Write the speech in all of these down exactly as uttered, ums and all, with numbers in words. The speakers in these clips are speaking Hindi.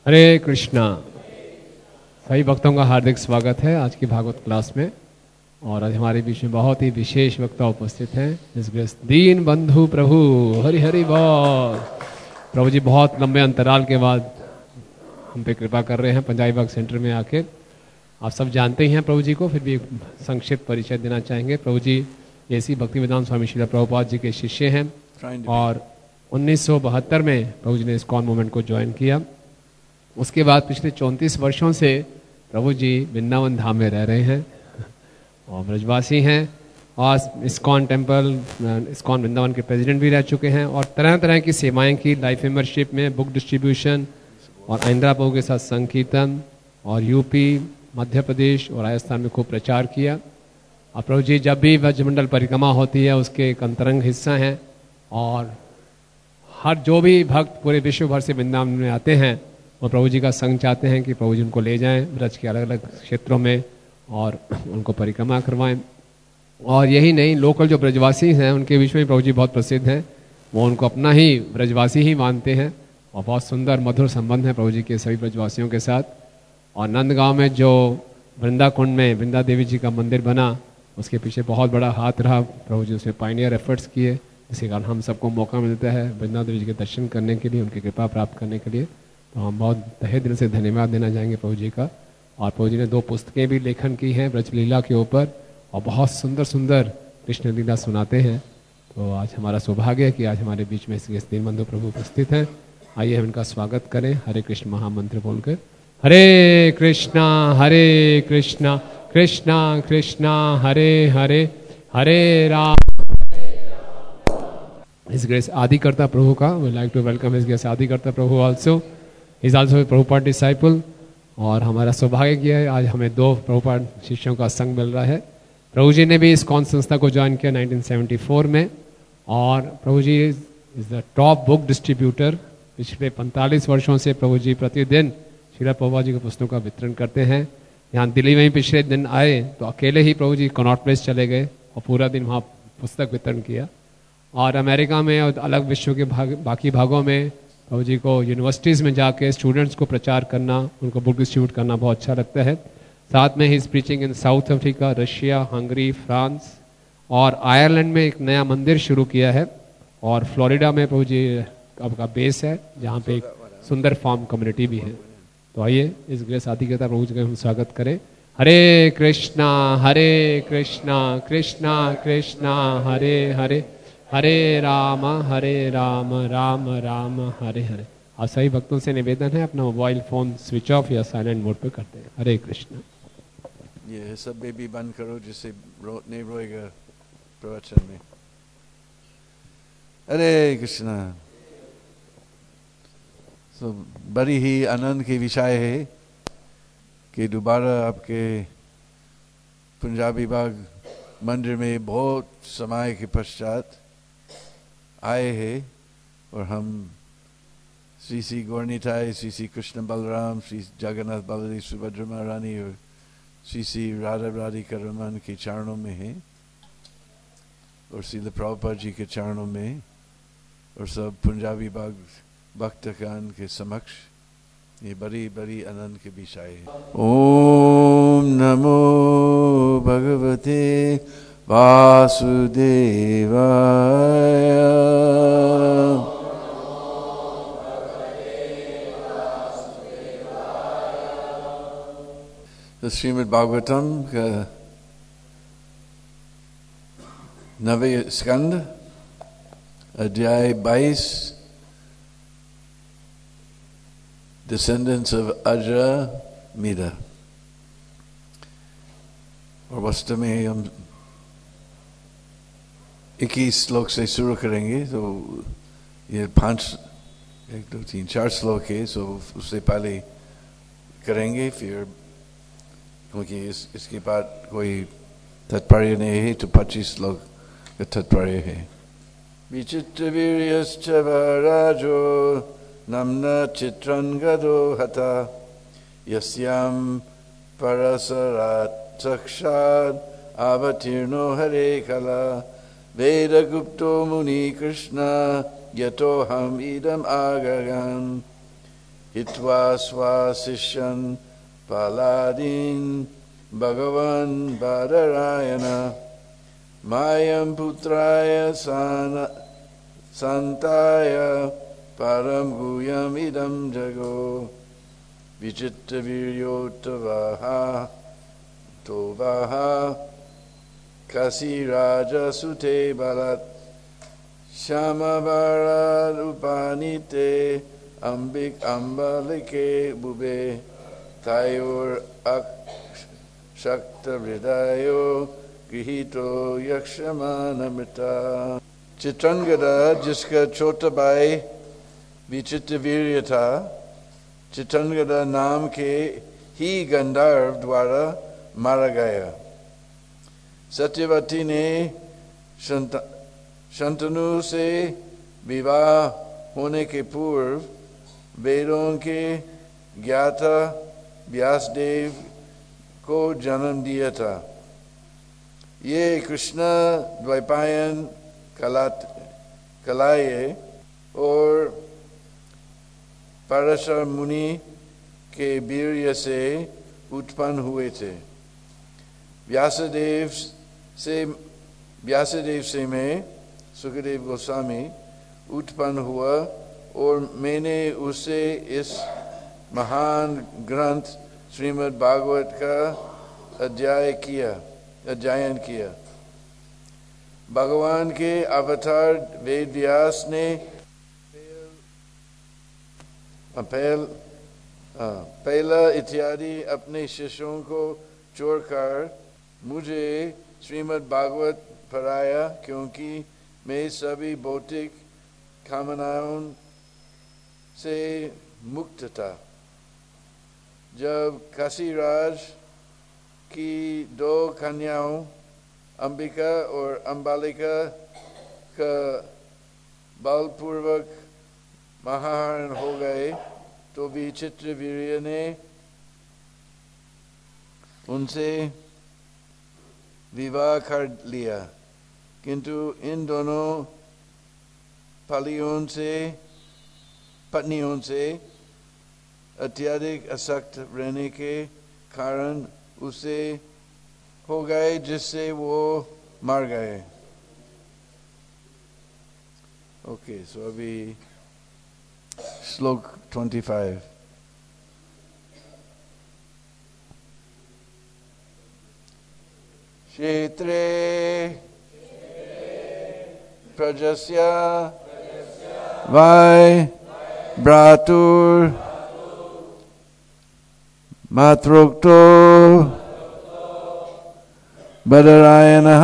हरे कृष्णा। सभी भक्तों का हार्दिक स्वागत है आज की भागवत क्लास में। और आज हमारे बीच में बहुत ही विशेष वक्ता उपस्थित हैं, जिस दीन बंधु प्रभु। हरि हरि बोल। प्रभु जी बहुत लंबे अंतराल के बाद हम पे कृपा कर रहे हैं पंजाबी बाग सेंटर में आके। आप सब जानते ही हैं प्रभु जी को, फिर भी एक संक्षिप्त परिचय देना चाहेंगे। प्रभु जी एसी भक्तिवेदांत स्वामी श्रील प्रभुपाद जी के शिष्य हैं और उन्नीस सौ बहत्तर में प्रभु जी ने इस्कॉन मूवमेंट को ज्वाइन किया। उसके बाद पिछले चौंतीस वर्षों से प्रभु जी वृंदावन धाम में रह रहे हैं और ब्रजवासी हैं और इस्कॉन टेम्पल, इस्कॉन वृंदावन के प्रेसिडेंट भी रह चुके हैं और तरह तरह की सेवाएं की, लाइफ मेंबरशिप में, बुक डिस्ट्रीब्यूशन और आइंद्रा प्रभु के साथ संकीर्तन और यूपी, मध्य प्रदेश और राजस्थान में खूब प्रचार किया। और प्रभु जी जब भी ब्रजमंडल परिक्रमा होती है उसके एक अंतरंग हिस्सा हैं और हर जो भी भक्त पूरे विश्व भर से वृंदावन में आते हैं और प्रभु जी का संग चाहते हैं कि प्रभु जी उनको ले जाएं ब्रज के अलग अलग क्षेत्रों में और उनको परिक्रमा करवाएं। और यही नहीं, लोकल जो ब्रजवासी हैं उनके बीच में प्रभु जी बहुत प्रसिद्ध हैं। वो उनको अपना ही ब्रजवासी ही मानते हैं और बहुत सुंदर मधुर संबंध है प्रभु जी के सभी ब्रजवासियों के साथ। और नंदगांव में जो वृंदा कुंड में वृंदा देवी जी का मंदिर बना, उसके पीछे बहुत बड़ा हाथ रहा। प्रभु जी उसमें पायनियर एफर्ट्स किए, इसी कारण हम सबको मौका मिलता है वृंदा देवी जी के दर्शन करने के लिए, उनकी कृपा प्राप्त करने के लिए। तो हम बहुत तहे दिल से धन्यवाद देना चाहेंगे प्रभु जी का। और प्रभु जी ने दो पुस्तकें भी लेखन की हैं ब्रज लीला के ऊपर और बहुत सुंदर सुंदर कृष्ण लीला सुनाते हैं। तो आज हमारा सौभाग्य है कि आज हमारे बीच में श्री दीन बंधु प्रभु उपस्थित हैं। आइए हम इनका स्वागत करें हरे कृष्ण महामंत्र बोलकर। हरे कृष्णा हरे कृष्णा कृष्णा कृष्णा हरे हरे, हरे राम। His Grace आदिकर्ता प्रभु का, we like to welcome His Grace आदिकर्ता Prabhu also. He is also a Prabhupada disciple और हमारा सौभाग्य किया है आज हमें दो प्रभुपाद शिष्यों का संग मिल रहा है। प्रभु जी ने भी इस कौन संस्था को ज्वाइन किया नाइनटीन सेवेंटी फोर में और Prabhu ji is the top book distributor. पिछले पैंतालीस वर्षों से प्रभु जी प्रतिदिन श्रील प्रभुपाद जी के पुस्तकों का वितरण करते हैं। यहाँ दिल्ली में ही पिछले दिन आए तो अकेले ही प्रभु जी कनॉट प्लेस चले गए और पूरा दिन वहाँ पुस्तक वितरण किया। और अमेरिका में और अलग विश्व के भाग, बाकी भागों में प्रभु जी को यूनिवर्सिटीज़ में जाके स्टूडेंट्स को प्रचार करना, उनको बुक डिस्ट्रीब्यूट करना बहुत अच्छा लगता है। साथ में ही is preaching in South Africa, Russia, Hungary, France और आयरलैंड में एक नया मंदिर शुरू किया है और फ्लोरिडा में प्रभु जी आपका बेस है जहाँ पे एक सुंदर फार्म कम्युनिटी भी है। तो आइए इस ग्रेस आदिकर्ता प्रभु जी का हम स्वागत करें। हरे कृष्णा हरे कृष्णा कृष्णा कृष्णा हरे हरे, हरे राम हरे राम राम राम हरे हरे। आप सभी भक्तों से निवेदन है अपना मोबाइल फोन स्विच ऑफ या साइलेंट मोड पे करते हैं। हरे कृष्ण। ये सब बेबी बंद करो जिससे रो, नहीं रोएगा प्रवचन में। हरे कृष्णा। तो बड़ी ही आनंद की विषय है कि दोबारा आपके पंजाबी बाग मंदिर में बहुत समय के पश्चात आए हैं और हम श्री श्री गौरनिताई, श्री श्री कृष्ण बलराम, श्री जगन्नाथ बलदेव सुभद्रा महारानी और श्री श्री राधा राधिका रमन के चरणों में हैं और श्रील प्रभुपाद जी के चरणों में और सब पंजाबी बाग भक्तगण के समक्ष ये बड़ी बड़ी आनंद के विषय है। ओम नमो भगवते वासुदेवाय। तो श्रीमद् भागवतम का नवे स्कंद अध्याय बाईस, Descendants of Ajra Mida। और वास्तव में हम इक्कीस श्लोक से शुरू करेंगे। तो ये पांच एक दो तीन चार श्लोक है, सो उससे पहले करेंगे फिर, क्योंकि इस इसके बाद कोई तात्पर्य नहीं है तो पच्चीस श्लोक का तात्पर्य है। विचित्र वीर्यश्च वराजो नम्न चित्रं गदो हता यस्यां परसरात् साक्षात् अवतीर्णो हरे कला वेदगुप्तो मुनि कृष्ण यतो हम इदम आगगम हित्वा स्वाशिष्यन् पलादीन् भगवान् बादरायण मायं पुत्राय सन्ताय परं गुह्यम् इदं जगो विचित्रवीर्योत्तवः तोवः काशीराजसुते बलात् श्यामवरारूपानीते अम्बिक अम्बालिके बुबे तयोर अक्षक्तहृदयो गृहीतो यक्षमानमृता। चित्रंगदा जिसका छोटा भाई विचित्रवीर्य था, चित्रंगदा नाम के ही गंधर्व द्वारा मारा गया। सत्यवती ने शंतनु से विवाह होने के पूर्व वेदों के ज्ञाता व्यासदेव को जन्म दिया था। ये कृष्ण द्वैपायन कलाये और पराशर मुनि के वीर्य से उत्पन्न हुए थे। व्यासदेव से व्यासदेव से मैं सुखदेव गोस्वामी उत्पन्न हुआ और मैंने उसे इस महान ग्रंथ श्रीमद् भागवत का अध्ययन किया अध्ययन किया। भगवान के अवतार वेद व्यास ने पहल पहला इत्यादि अपने शिष्यों को छोड़कर मुझे श्रीमद् भागवत पढ़ाया, क्योंकि मैं सभी भौतिक कामनाओं से मुक्त था। जब काशीराज की दो कन्याओं अंबिका और अंबालिका का बलपूर्वक महाहरण हो गए तो विचित्रवीर्य ने उनसे विवाह कर लिया, किंतु इन दोनों पलियों से पत्नियों से अत्यधिक आसक्त रहने के कारण उसे हो गए, जिससे वो मर गए। ओके, सो अभी श्लोक पच्चीस। क्षेत्रे प्रजस्य वाय भ्रातुर मातृक्तो बदरायणः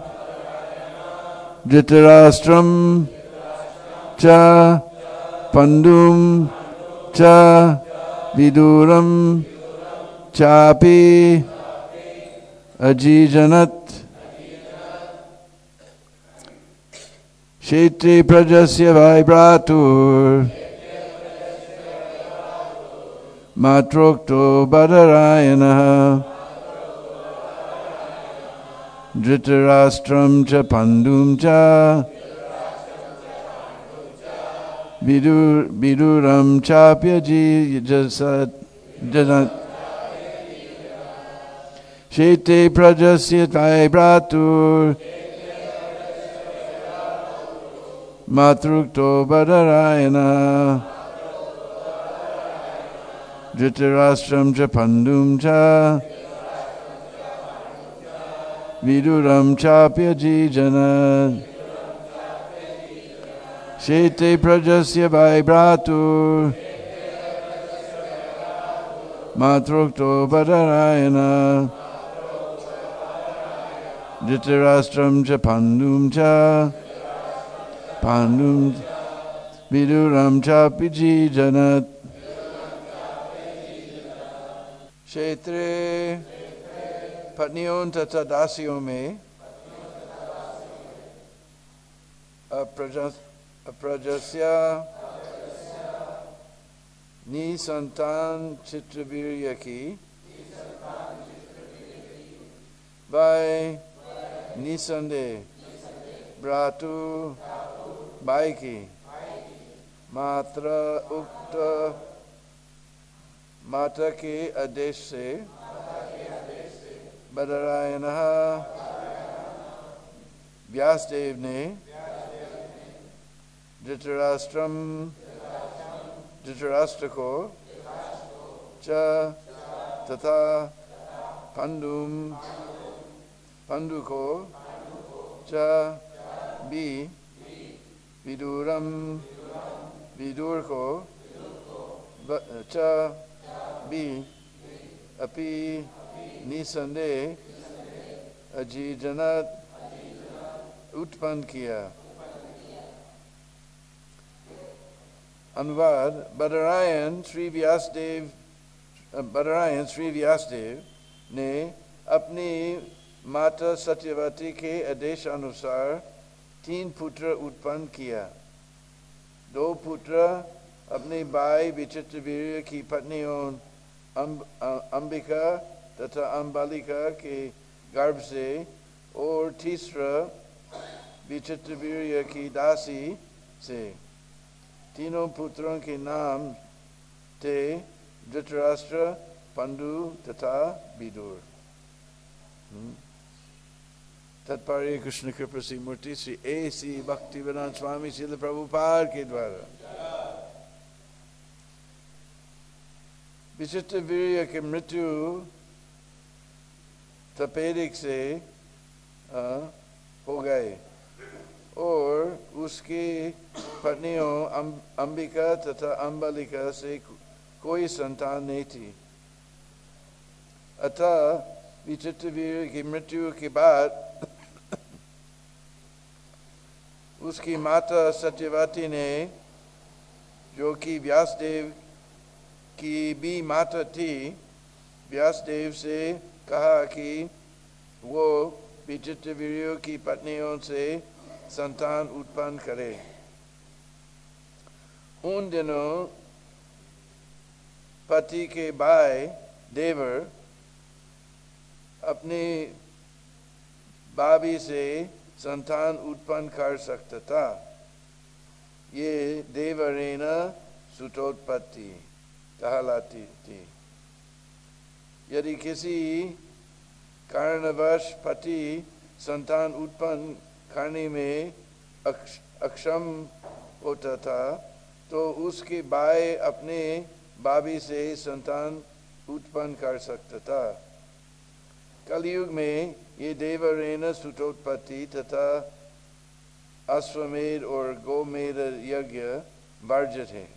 धृतराष्ट्रं च पंडुं च विदुरं चापि अजीजनत्। क्षेत्रे प्रजस्य वाय भ्रातुर मातृक्तो बदरायणः धृतराष्ट्रं च पंडुं च विदुर विदुरं चाप्यजीजनत्। क्षेत्रे प्रजस्य वाय भ्रातुर मातृक्तो बदरायणः धृतराष्ट्रं च पंडुं च विदुरं चाप्यजीजनत्। क्षेत्रे प्रजस्य वाय भ्रातुर मातृक्तो बदरायणः धृतराष्ट्रं च पंडुं च पांडुं विदुरं चाप्यजीजनत्। क्षेत्रे पत्नियों तथा दासियों में अप्रजस्य निसंतान चित्रवीर्य की वाय निसंदेह भ्रातु बाई की मात्र उक्त माता के आदेश से बदरायण व्यासदेव ने धृतराष्ट्रम धृतराष्ट्र को च तथा पंडुम पंडु को च बी विदुरम विदुर को च बी अपि निसंदेह अजीजनत उत्पन्न किया। अनुवाद। बदरायण श्री व्यासदेव बदरायण श्री व्यासदेव ने अपनी माता सत्यवती के आदेश अनुसार तीन पुत्र उत्पन्न किया। दो पुत्र अपने भाई विचित्रवीर्य की पत्नियों अंबिका तथा अंबालिका के गर्भ से और तीसरा विचित्रवीर्य की दासी से। तीनों पुत्रों के नाम थे धृतराष्ट्र, पंडु तथा विदुर। तत्पर्य कृष्ण कृपा सी मूर्ति श्री ए सी भक्तिवेदांत स्वामी श्रील प्रभुपाद के द्वारा। विचित्रवीर्य की मृत्यु तपेदिक से आ, हो गए और उसकी पत्नियों अंबिका तथा अंबालिका से कोई संतान नहीं थी। अतः विचित्रवीर्य की मृत्यु के बाद उसकी माता सत्यवती ने, जो कि व्यासदेव की भी माता थी, व्यासदेव से कहा कि वो विचित्रवीर्य की पत्नियों से संतान उत्पन्न करे। उन दिनों पति के भाई देवर अपनी भाभी से संतान उत्पन्न कर सकता था। ये देवरेण सुतोत्पत्ति कहलाती थी। यदि किसी कारणवश पति संतान उत्पन्न करने में अक्षम होता था तो उसके भाई अपने भाभी से संतान उत्पन्न कर सकता था। कलयुग में ये देवरेण सुतोत्पत्ति तथा अश्वमेध और गोमेध यज्ञ वर्जित है।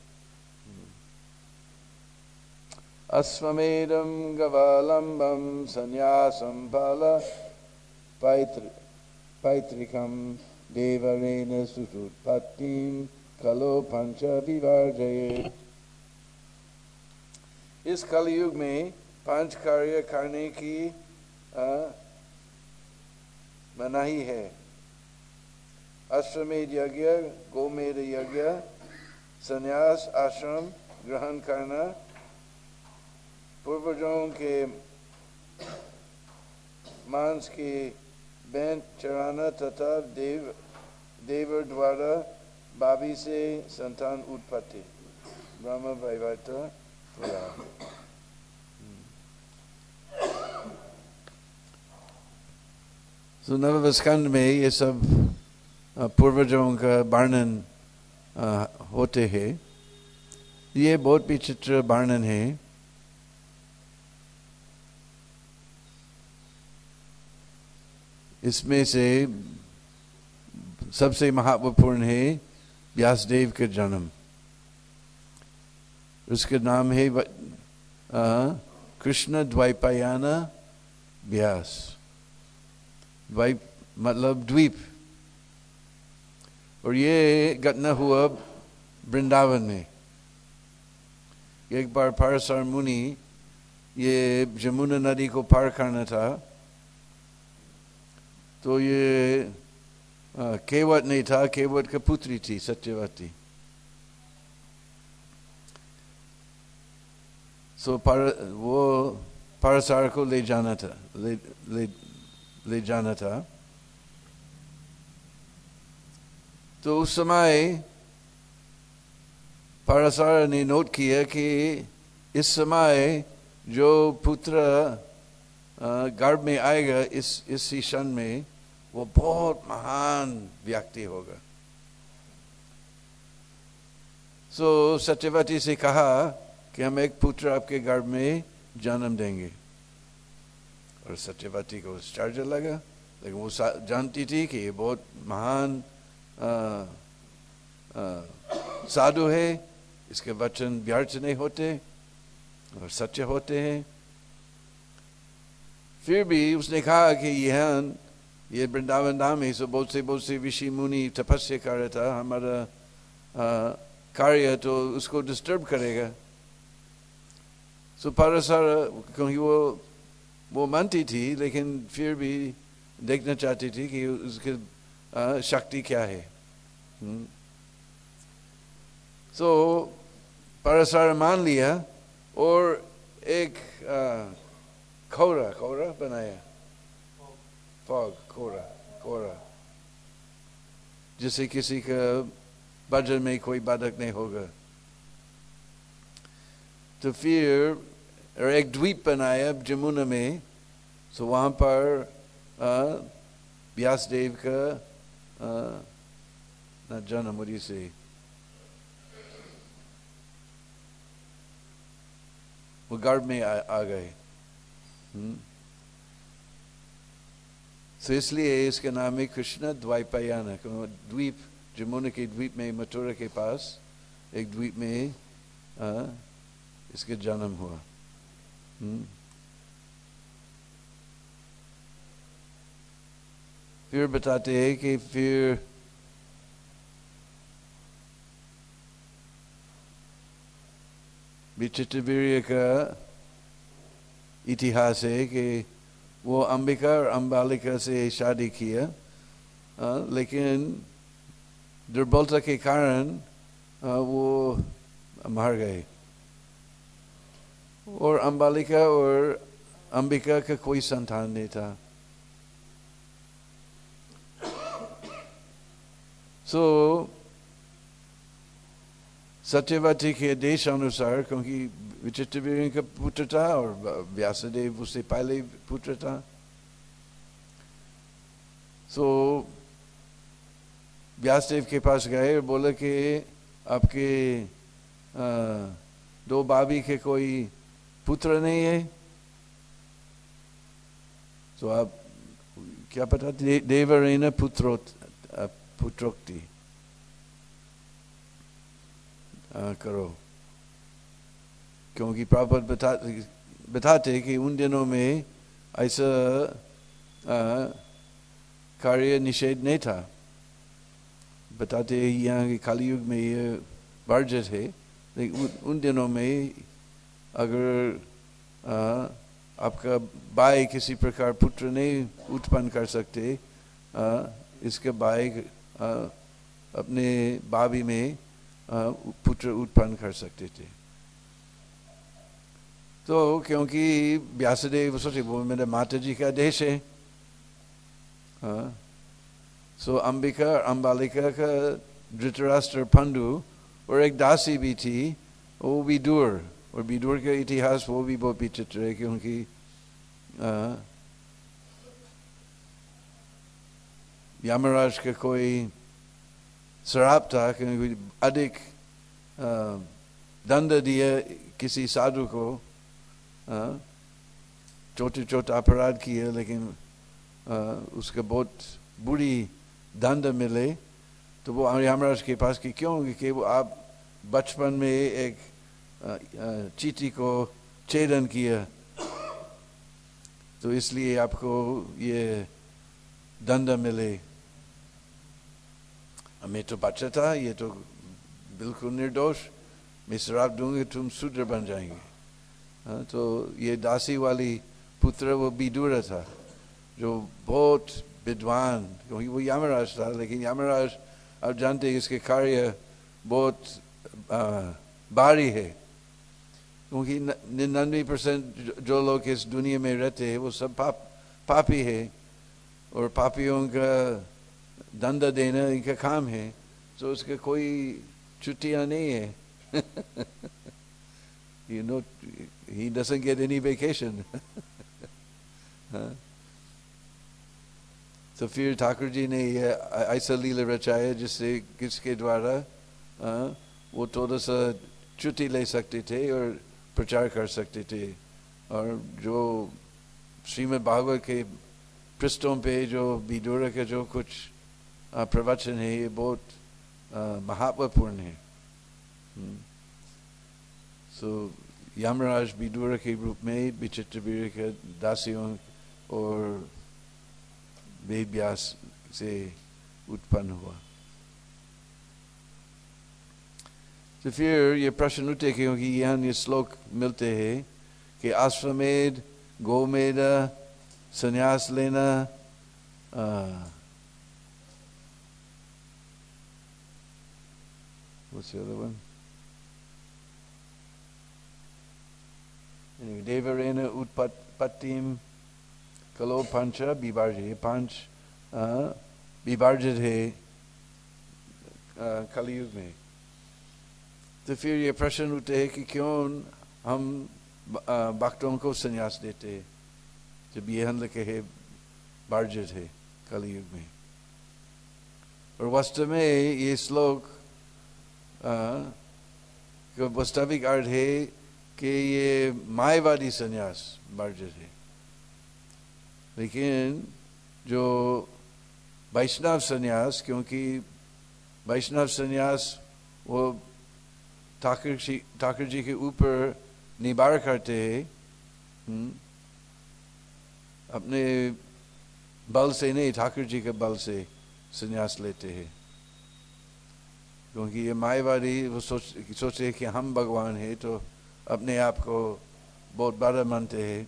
अश्वमेधम गवालंबम संन्यासम फल पैतृकम देवरेण सुतोत्पत्तिम कलो पंच विवर्जयेत्। इस कलयुग में पांच कार्य करने की मनाही है। अश्वमेध यज्ञ, गोमेध यज्ञ, संन्यास आश्रम ग्रहण करना, पूर्वजों के मांस की बैंत चढ़ाना तथा देव देवर द्वारा भाभी से संतान उत्पत्ति। ब्रह्म वैवर्त पुराण। तो नवस्कंद में ये सब पूर्वजों का वर्णन होते हैं। ये बहुत विचित्र वर्णन है। इसमें से सबसे महत्वपूर्ण है व्यासदेव के जन्म। उसका नाम है कृष्ण द्वैपायन व्यास। द्वीप मतलब द्वीप। और ये घटना हुआ वृंदावन में। एक बार पाराशर मुनि ये जमुना नदी को पार करना था, तो ये केवट नहीं था, केवट की पुत्री थी सत्यवती। सो पर वो पाराशर को ले जाना था ले ले ले जाना था। तो उस समय पाराशर ने नोट किया कि इस समय जो पुत्र गर्भ में आएगा इस इस क्षण में, वो बहुत महान व्यक्ति होगा। सो so, सत्यवती से कहा कि हम एक पुत्र आपके गर्भ में जन्म देंगे, और सत्यवती को आश्चर्य लगा, लेकिन वो जानती थी कि ये बहुत महान साधु है, इसके वचन व्यर्थ नहीं होते और सच्चे होते हैं। फिर भी उसने कहा कि यह ये वृंदावन धाम में सो बहुत से बहुत से ऋषि मुनि तपस्या कर रहा था, हमारा कार्य तो उसको डिस्टर्ब करेगा। सो पाराशर क्योंकि वो वो मानती थी, लेकिन फिर भी देखना चाहती थी कि उसकी शक्ति क्या है। सो पाराशर मान लिया और एक खोरा खोरा बनाया, फॉग खोरा खोरा, जिससे किसी का बजर में कोई बाधक नहीं होगा। तो फिर एक द्वीप बनाया जमुना में, सो वहां पर व्यासदेव का न जन्म मुझे से वो गर्भ में आ, आ गए। तो इसलिए इसका नाम है कृष्ण द्वैपायन। द्वीप जमुना के द्वीप में, मथुरा के पास एक द्वीप में आ, इसके जन्म हुआ। हुँ? फिर बताते हैं कि फिर विचित्रवीर्य का इतिहास है कि वो अंबिका और अंबालिका से शादी किया, आ, लेकिन दुर्बलता के कारण आ, वो मर गए, और अंबालिका और अंबिका का कोई संतान नहीं था। सो so, सत्यवती के आदेश अनुसार, क्योंकि विचित्रवीर्य का पुत्र था और व्यासदेव उससे पहले पुत्र था, सो so, व्यासदेव के पास गए और बोले कि आपके आ, दो भाभी के कोई पुत्र नहीं है, तो so, आप क्या पता दे, देवरेण पुत्रो पुत्रोक्ति करो, क्योंकि प्रभुपाद बता बताते कि उन दिनों में ऐसा कार्य निषेध नहीं था। बताते यहाँ के कलयुग में ये वर्जित है, लेकिन उन दिनों में अगर आ, आपका भाई किसी प्रकार पुत्र नहीं उत्पन्न कर सकते, आ, इसके भाई अपने भाभी में पुत्र उत्पन्न कर सकते थे। तो क्योंकि व्यासदेव सोचे वो मेरे माता जी का आदेश है, हाँ, सो अंबिका और अंबालिका का धृतराष्ट्र पंडु और एक दासी भी थी, वो विदुर, और विदुर का इतिहास वो भी बहुत विचित्र है, क्योंकि यमराज का कोई श्राप था, क्योंकि अधिक दंड दिया किसी साधु को, छोटे छोटे अपराध किए, लेकिन आ, उसके बहुत बुरी दंड मिले। तो वो यमराज के पास कि क्यों, कि वो आप बचपन में एक चींटी को छेदन किया, तो इसलिए आपको ये दंड मिले। मैं तो बच्चा था, ये तो बिल्कुल निर्दोष, मैं श्राप दूंगी तुम शूद्र बन जाएंगे। हाँ, तो ये दासी वाली पुत्र वो विदुर था, जो बहुत विद्वान, क्योंकि वो यमराज था, लेकिन यमराज आप जानते हैं इसके कार्य बहुत भारी है, क्योंकि निन्यानवे परसेंट जो लोग इस दुनिया में रहते हैं वो सब पाप पापी है, और पापियों का दंड देना इनका काम है, तो उसका कोई छुट्टियां नहीं है। you know, he doesn't get any vacation. हाँ? तो फिर ठाकुर जी ने ये ऐसा लीला रचाया जिससे किसके द्वारा हाँ, वो थोड़ा सा छुट्टी ले सकते थे और प्रचार कर सकते थे। और जो श्रीमद् भागवत के पृष्ठों पे जो विदुर का जो कुछ प्रवचन है ये बहुत महत्वपूर्ण है। सो यमराज विदुर के रूप में विचित्रवीर्य के दासियों और वेद व्यास से उत्पन्न हुआ। तो फिर ये प्रश्न उठे क्योंकि यहाँ ये श्लोक मिलते हैं कि अश्वमेध, गोमेध, संन्यास लेना, uh, what's the other one? Anyway, Devarena Utpattim Kalo Pancha Bivarji, पांच विभाजित है कलयुग में। तो फिर ये प्रश्न उठते हैं कि क्यों हम भक्तों को संन्यास देते हैं जब ये हम लिखे है वर्जित है कलयुग में। और वास्तव में ये श्लोक का वास्तविक अर्थ है कि ये मायावादी संन्यास वर्जित है, लेकिन जो वैष्णव संन्यास, क्योंकि वैष्णव संन्यास वो ठाकुर जी ठाकुर जी के ऊपर निबार करते हैं, अपने बल से नहीं ठाकुर जी के बल से संन्यास लेते हैं। क्योंकि ये मायावादी वो सोच सोचते हैं कि हम भगवान हैं तो अपने आप को बहुत बड़ा मानते हैं,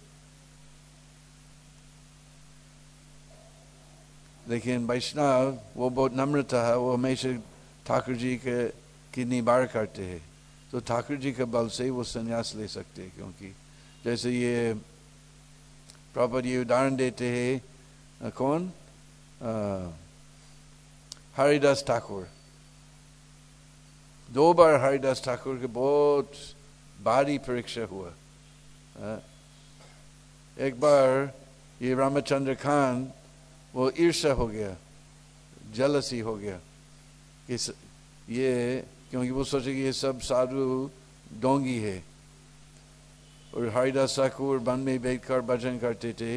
लेकिन वैष्णव वो बहुत नम्रता है, वो हमेशा ठाकुर जी के की निबार करते हैं। तो ठाकुर जी के बल से वो संन्यास ले सकते हैं। क्योंकि जैसे ये प्रॉपर ये उदाहरण देते हैं कौन, हरिदास ठाकुर। दो बार हरिदास ठाकुर के बहुत भारी परीक्षा हुआ। एक बार ये रामचंद्र खान वो ईर्ष्या हो गया, जलसी हो गया कि ये, क्योंकि वो सोचे कि ये सब साधु डोंगी है और हरिदास ठाकुर वन में बैठकर भजन करते थे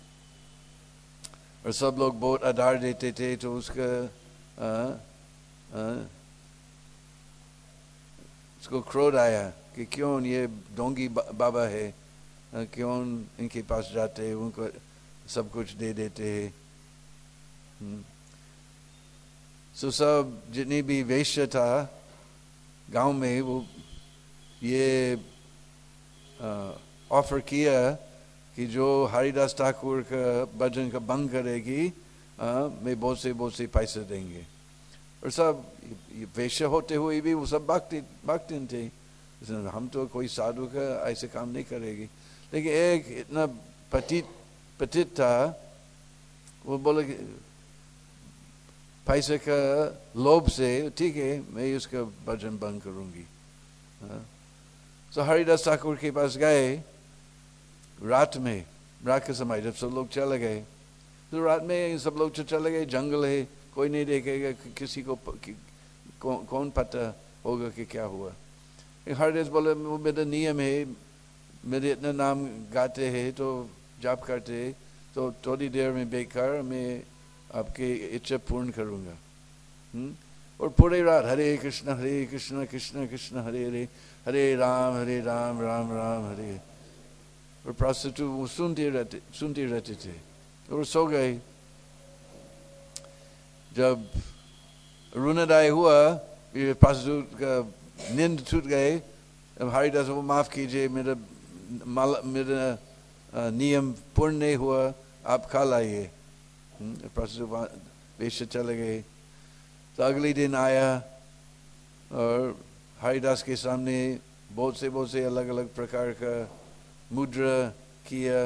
और सब लोग बहुत आधार देते थे। तो उसका आ, आ, उसको क्रोध आया कि क्यों ये डोंगी बाबा है, क्यों इनके पास जाते हैं, उनको सब कुछ दे देते हैं। सो सब जितनी भी वैश्य था गांव में वो ये ऑफर किया कि जो हरिदास ठाकुर का भजन का भंग करेगी मैं बहुत से बहुत से पैसे देंगे। और सब वैश्य होते हुए भी वो सब भक्ति भक्ति थे, हम तो कोई साधु का ऐसे काम नहीं करेगी। लेकिन एक इतना पतित पतित था, वो बोले पैसे का लोभ से ठीक है मैं उसका भजन बंद करूंगी। तो हरिदास ठाकुर के पास गए रात में, रात के समय जब सब लोग चले गए, तो रात में सब लोग चले गए, जंगल है, कोई नहीं देखेगा, किसी को कि, कौन, कौन पता होगा कि क्या हुआ। हरिदास बोले वो मेरा नियम है, मेरे इतना नाम गाते हैं तो जाप करते हैं, तो थोड़ी देर में बैठकर मैं आपके इच्छा पूर्ण करूंगा। और पूरे रात हरे कृष्ण हरे कृष्ण कृष्ण कृष्ण हरे हरे, हरे राम हरे राम राम राम हरे। और प्रोस्टिट्यूट वो सुनते रहते सुनते रहते थे और सो गए। जब रुणोदय हुआ प्रोस्टिट्यूट का नींद टूट गए, हरिदास वो माफ कीजिए मेरा मेरा नियम पूर्ण नहीं हुआ, आप कल आइए। वेश्या चले गए। तो अगले दिन आया और हरिदास के सामने बहुत से बहुत से अलग अलग प्रकार का मुद्रा किया।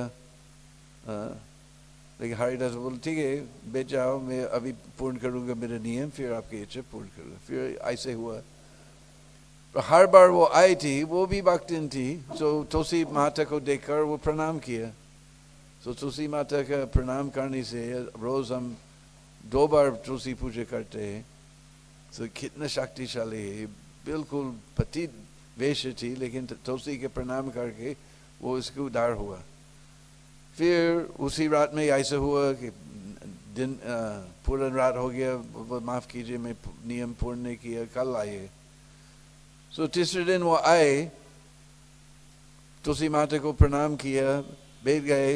लेकिन हरिदास बोले ठीक है बैठ जाओ, मैं अभी पूर्ण करूंगा मेरा नियम, फिर आपकी इच्छा पूर्ण करूंगा। फिर ऐसे हुआ। हर बार वो आई थी, वो भी भक्तिन थी, तो तुलसी माता को देखकर वो प्रणाम किया। तो तुलसी माता का प्रणाम करने से रोज हम दो बार तुलसी पूजा करते हैं। तो कितना शक्तिशाली है, बिल्कुल पतित वेश थी, लेकिन तुलसी के प्रणाम करके वो इसको उद्धार हुआ। फिर उसी रात में ऐसा हुआ कि दिन पूरा रात हो गया, माफ कीजिए मैं नियम पूर्ण नहीं किया, कल आए। सो तीसरे दिन वो आए, तुलसी माता को प्रणाम किया, बैठ गए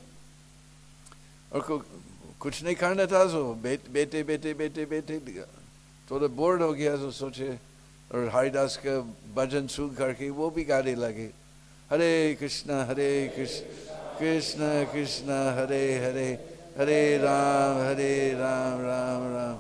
और कुछ नहीं करना था। सो बैठे बैठे बैठे बैठे थोड़ा बोर्ड हो गया, तो सोचे और हरिदास का भजन सुन करके वो भी गाने लगे, हरे कृष्णा हरे कृष्ण कृष्ण कृष्ण हरे हरे हरे राम हरे राम राम राम।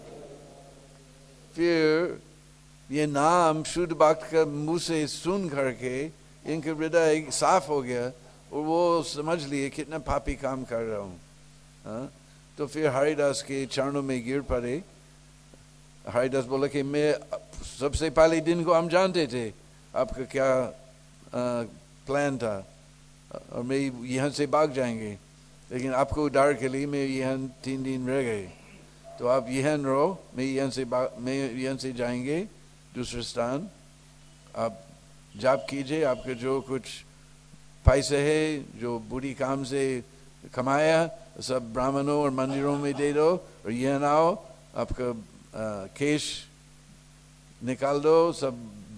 फिर ये नाम शुद्ध भक्त का मुंह से सुन करके इनके हृदय साफ हो गया और वो समझ लिए कितना पापी काम कर रहा हूँ। हाँ? तो फिर हरिदास के चरणों में गिर पड़े। हरिदास बोला कि मैं सबसे पहले दिन को हम जानते थे आपका क्या आ, प्लान था और मैं यहाँ से भाग जाएंगे, लेकिन आपको उद्धार के लिए मैं यहाँ तीन दिन रह गए, तो आप यहाँ रहो, मैं यहाँ से मैं यहाँ से जाएंगे दूसरे स्थान, आप जाप कीजिए, आपके जो कुछ पैसे है जो बुरी काम से कमाया सब ब्राह्मणों और मंदिरों में दे दो और यहाँ आओ, आपका केश निकाल दो, सब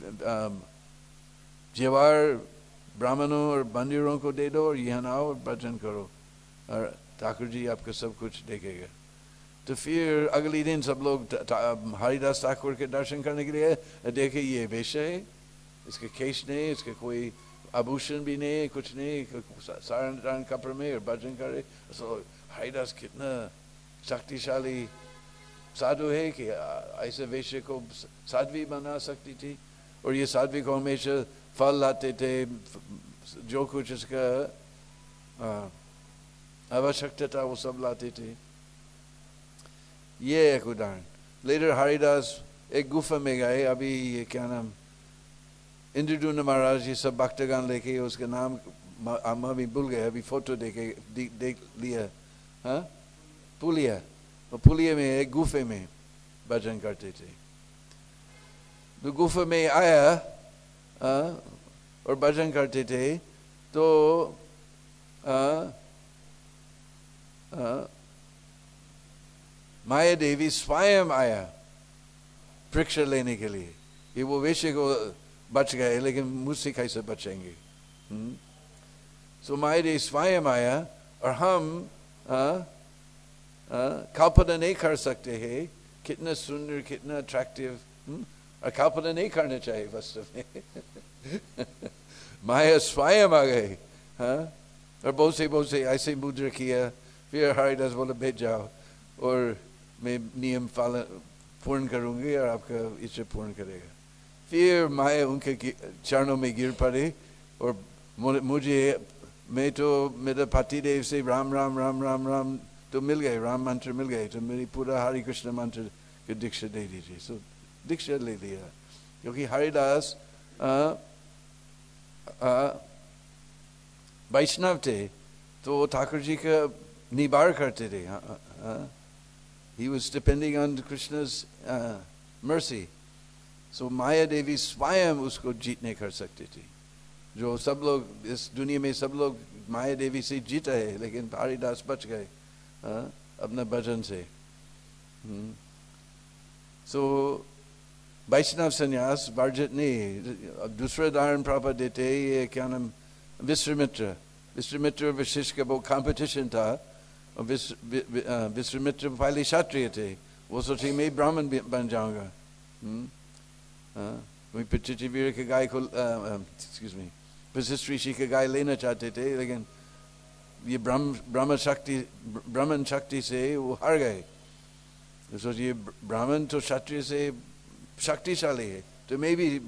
जेवर ब्राह्मणों और मंदिरों को दे दो और यहाँ आओ और भजन करो और ठाकुर जी आपका सब कुछ देखेगा। तो फिर अगले दिन सब लोग हरिदास ठाकुर के दर्शन करने के लिए देखे, ये वैश्य है, इसके केश नहीं, इसके कोई आभूषण भी नहीं, कुछ नहीं, साधारण कपड़े में और भजन करे। तो हरिदास कितना शक्तिशाली साधु है कि ऐसे वैश्य को साध्वी बना सकती थी, और ये साध्वी को हमेशा फल लाते थे, जो कुछ इसका आवश्यकता था वो सब लाते थे। ये एक उदाहरण। लेटर हरिदास एक गुफा में गए, अभी ये क्या नाम इंद्रदुम्न महाराज ये सब भक्तगण लेके, उसका नाम हम अभी भूल गए, अभी फोटो देखे देख लिया। हाँ पुलिया, तो पुलिया में एक गुफे में भजन करते थे। तो गुफा में आया आ, और भजन करते थे, तो आ, आ, माया देवी स्वयं आया परीक्षा लेने के लिए। ये वो वैश्य को बच गए, लेकिन मुझसे कैसे बचेंगे। सो माया देवी स्वयं आया और हम कल्पना नहीं कर सकते हैं कितना सुंदर, कितना अट्रैक्टिव, और कल्पना नहीं करना चाहिए वास्तव में। माया स्वयं आ गए, हाँ, और बहुत से बहुत से ऐसे मुद्रा किया। फिर हरिदास बोला बैठ जाओ और मैं नियम पालन पूर्ण करूंगी और आपका इच्छा पूर्ण करेगा। फिर माया उनके चरणों में गिर पड़े और मुझे, मैं तो मेरा पति देव से राम राम राम राम राम तो मिल गए, राम मंत्र मिल गए, तो मेरी पूरा हरि कृष्ण मंत्र की दीक्षा दे दीजिए। सो दीक्षा ले लिया, क्योंकि हरिदास वैष्णव थे, तो ठाकुर जी का निबार करते थे। He was depending on Krishna's uh, mercy. So माया देवी स्वयं उसको जीत नहीं कर सकती थी। जो सब लोग इस दुनिया में सब लोग माया देवी से जीता है, लेकिन हरिदास बच गए अपने भजन से। सो वैष्णव संन्यास वर्जित नहीं। दूसरा उदाहरण प्रभुपाद देते हैं, ये क्या नाम विश्वामित्र। विश्वामित्र वशिष्ठ का वो कंपटीशन था, और विश्वामित्र पहले क्षत्रिय थे, वो सोचे मैं ब्राह्मण बन जाऊंगा। कोई पृथ्वीवीर के गाय को एक्सक्यूज मी वशिष्ठ ऋषि के गाय लेना चाहते थे, लेकिन ये ब्रह्म ब्रह्म शक्ति ब्राह्मण शक्ति से वो हार गए। तो सोचिए ब्राह्मण तो क्षत्रिय से शक्तिशाली है, तो मैं भी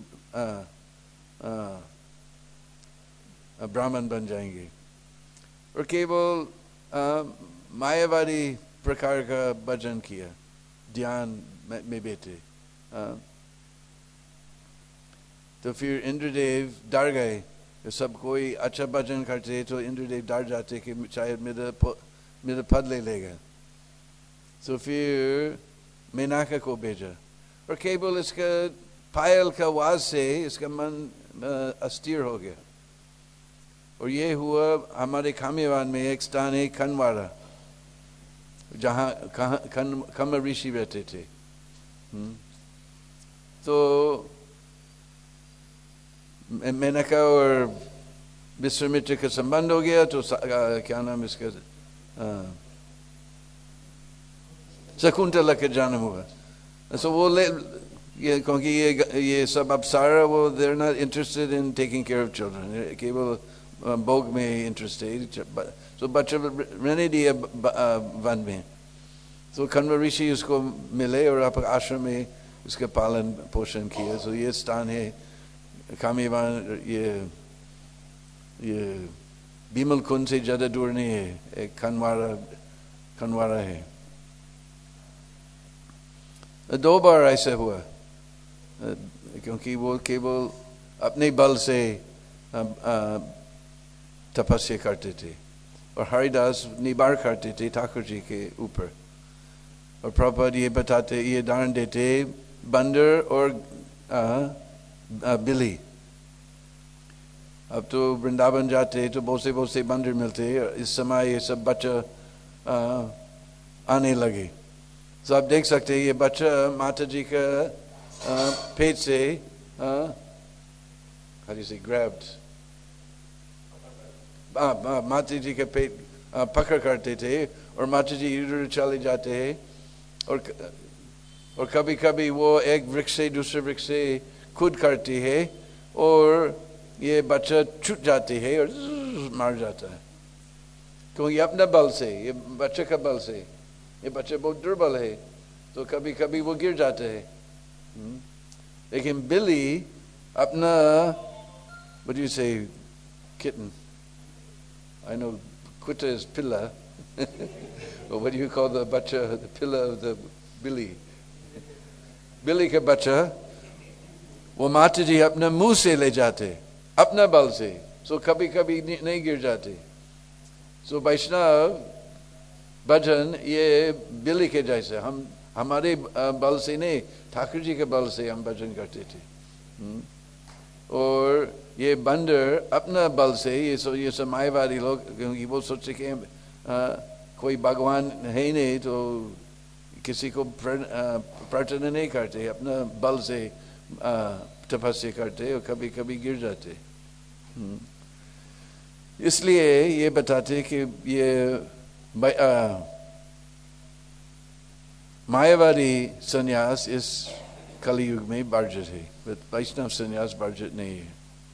ब्राह्मण बन जाएंगे। और केवल मायावादी प्रकार का भजन किया, ध्यान में बैठे। तो फिर इंद्रदेव डर गए। तो सब कोई अच्छा भजन करते तो इंद्रदेव डर जाते कि शायद मेरा मेरा पद ले लेगा। तो फिर मेनका को भेजा और केवल इसका पायल का आवाज से इसका मन अस्थिर हो गया। और ये हुआ हमारे खामेवान में एक स्थान है खनवारा, जहाँ खम ऋषि रहते थे। तो मेनका और विश्वामित्र का संबंध हो गया। तो क्या नाम इसका, शकुंतला का जन्म हुआ। सो वो ले ये क्योंकि ये ये सब अप्सरा वो they're not interested in taking care of children, केवल भोग में इंटरेस्टेड। सो बच्चे रहने दिए वन में। तो खन्व ऋषि उसको मिले और आप आश्रम में उसका पालन पोषण किया। तो ये स्थान है खामेवान, ये ये बीमल कुंड से ज्यादा दूर नहीं है, एक खनवारा खनवारा है। दो बार ऐसा हुआ क्योंकि वो केवल अपने बल से तपस्या करते थे और हरिदास निबार करते थे ठाकुर जी के ऊपर। और प्रभुपाद ये बताते, ये उदाहरण देते बंदर और आ, आ, बिल्ली। अब तो वृंदावन जाते तो बहुत से बहुत से बंदर मिलते। इस समय ये सब बच्चा आने लगे। तो आप देख सकते हैं ये बच्चा माता जी का पेट से how do you say grabbed, माता जी का पेट पकड़ करते थे और माता जी इधर चले जाते हैं। और और कभी कभी वो एक वृक्ष से दूसरे वृक्ष से कूद करती है और ये बच्चा छूट जाती है और मार जाता है। क्योंकि अपना बल से, ये बच्चे का बल से, ये बच्चे बहुत दुर्बल है तो कभी कभी वो गिर जाते हैं। लेकिन बिल्ली अपना, what do you say kitten? I know Kuta is pilla. But what do you call the bacha, the pilla of the billy? बिल्ली का बच्चा वो माता जी अपना मुंह से ले जाते अपना बल से, सो कभी कभी नहीं गिर जाते। सो वैष्णव भजन ये बिल्ली के जैसे, हम हमारे बल से नहीं, ठाकुर जी के बल से हम भजन करते थे। और ये बंदर अपना बल से, ये सो ये सब मायावादी लोग, क्योंकि वो सोचते कि कोई भगवान है नहीं तो किसी को प्रार्थना नहीं करते, अपना बल से तपस्या करते और कभी कभी गिर जाते। इसलिए ये बताते कि ये मायावादी संन्यास इस कलयुग में वर्जित है, वैष्णव संन्यास वर्जित नहीं है।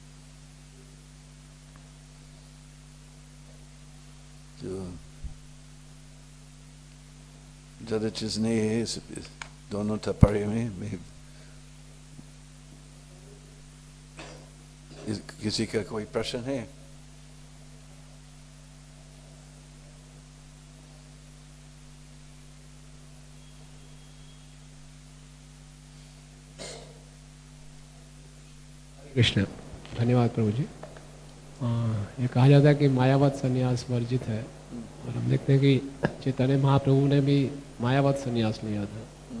तो ज्यादा चीज नहीं है इस दोनों टपरे में। मैं किसी का कोई प्रश्न है? कृष्ण, धन्यवाद प्रभु जी। आ, ये कहा जाता है कि मायावत संन्यास वर्जित है, और हम देखते हैं कि चैतन्य महाप्रभु ने भी मायावत संन्यास लिया था।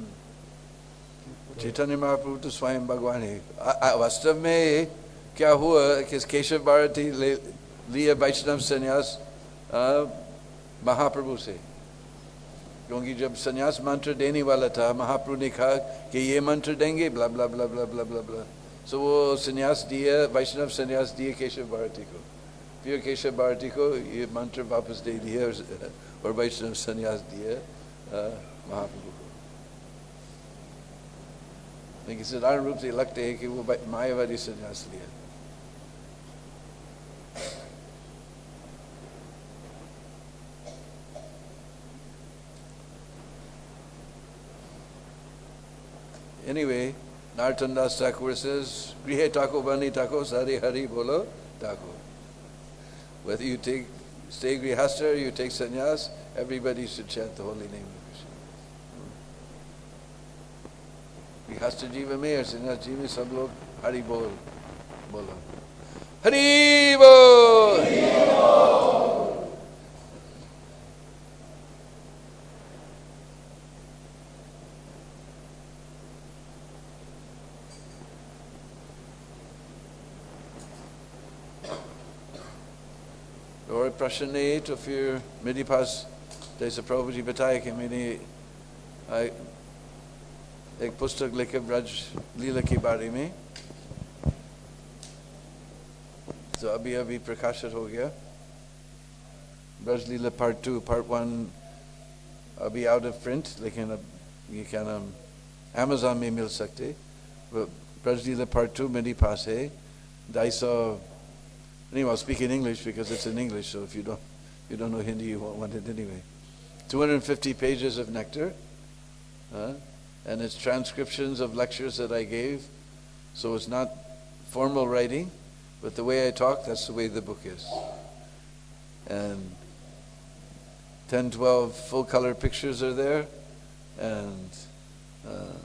चैतन्य महाप्रभु तो स्वयं भगवान है। वास्तव में क्या हुआ कि केशव भारती ले लिया वैष्णव संन्यास महाप्रभु से, क्योंकि जब संन्यास मंत्र देने वाला था महाप्रभु ने कहा कि ये मंत्र देंगे ब्ला ब्ला ब्ला ब्ला ब्ला ब्ला ब्ला। सो वो संन्यास दिया, वैष्णव संन्यास दिए केशव भारती को। फिर केशव भारती को ये मंत्र वापस दे दिया और वैष्णव संन्यास दिया महाप्रभु को। लेकिन साधारण रूप से लगते है कि वो मायावादी संन्यास लिया। Anyway, Narottam Das Thakur says, Grihe Tako Bani Tako Sari Hari Bolo Tako. Whether you take stay grihastha or you take sannyas, everybody should chant the holy name of Krishna. Grihastha jiva mein और sannyas jiva में सब लोग हरि बोल बोलो, हरि बोल। और प्रश्न नहीं तो फिर मेरे पास जैसे प्रभु जी बताए कि मैंने एक पुस्तक लिखे ब्रज लीला के बारे में, तो अभी अभी प्रकाशित हो गया। Braj Leela part two, part one अभी आउट ऑफ प्रिंट, लेकिन अब ये क्या नाम अमेज़न में मिल सकते। ब्रज लीला पार्ट टू मेरे पास है, ढाई सौ Anyway, I'll speak in English because it's in English, so if you don't you don't know Hindi, you won't want it anyway. two hundred fifty pages of nectar, uh, and it's transcriptions of lectures that I gave, so it's not formal writing, but the way I talk, that's the way the book is. And ten, twelve full color pictures are there, and uh,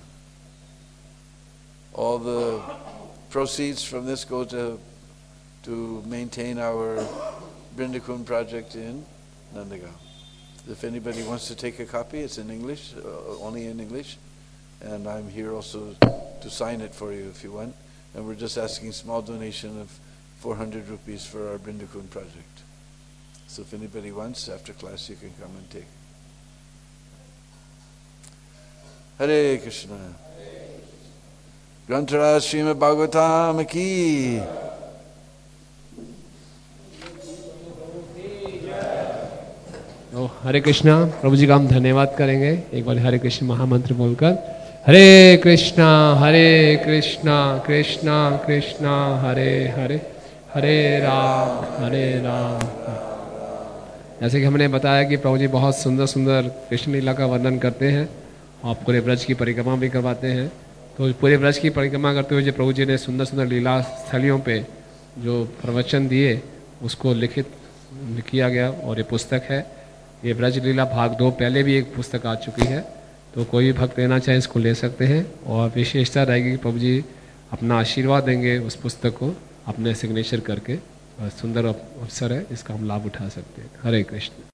all the proceeds from this go to to maintain our Brindakun project in Nandagaon. If anybody wants to take a copy, it's in English, uh, only in English, and I'm here also to sign it for you if you want. And we're just asking small donation of four hundred rupees for our Brindakun project. So if anybody wants, after class you can come and take. Hare Krishna. Grantaraj Srimad Bhagavatam ki. तो हरे कृष्णा। प्रभु जी का हम धन्यवाद करेंगे एक बार हरे कृष्ण महामंत्र बोलकर। हरे कृष्णा हरे कृष्णा कृष्णा कृष्णा हरे हरे हरे राम हरे राम। जैसे कि हमने बताया कि प्रभु जी बहुत सुंदर सुंदर कृष्ण लीला का वर्णन करते हैं और पूरे ब्रज की परिक्रमा भी करवाते हैं। तो पूरे ब्रज की परिक्रमा करते हुए जो प्रभु जी ने सुंदर सुंदर लीला स्थलियों पे जो प्रवचन दिए उसको लिखित किया गया और ये पुस्तक है। ये ब्रज लीला भाग दो पहले भी एक पुस्तक आ चुकी है, तो कोई भी भक्त लेना चाहे इसको ले सकते हैं। और विशेषता रहेगी कि प्रभु जी अपना आशीर्वाद देंगे उस पुस्तक को अपने सिग्नेचर करके। सुंदर अवसर है, इसका हम लाभ उठा सकते हैं। हरे कृष्ण।